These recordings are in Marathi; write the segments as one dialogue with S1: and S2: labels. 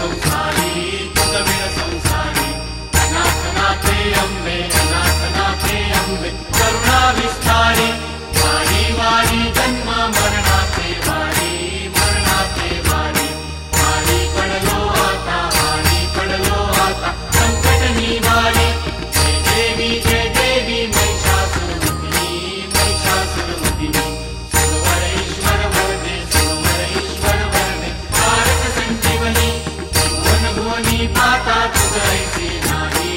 S1: संसारी तुझविण संसारी अनाथनाथे अंबे अनाथनाथे अंबे करुणा विस्तारी वारी वारी जन्म मरणाचे वारी मरणाचे वारी वारी पडलो आता संकट निवारी जय देवी महिषासुरमर्दिनी महिषासुरमर्दिनी सुरवरेश्वर वरदे तारक संजीवनी भुवन भुवनी पाता तुझ ऐसे नाही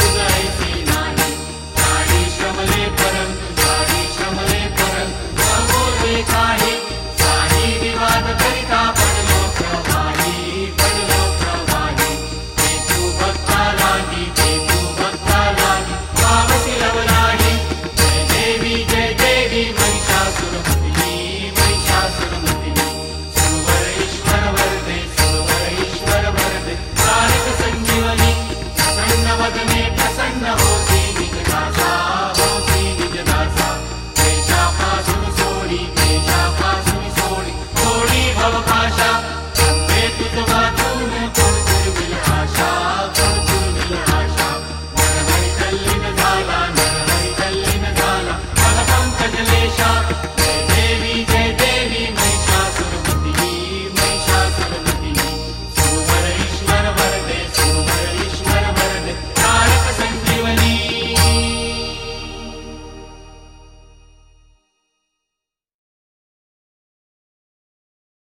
S1: सारी श्रमले परंतु न बोले काही साही विवाद करिता पडलो प्रवाही ते तू भक्ता लागी पावसी लवलाही जय देवी महिषासुरमर्दिनी महिषासुरमर्दिनी सुरवरेश्वर वरदे तारक संजीवनी प्रसन्न वदने प्रसन्न होसी निज दासा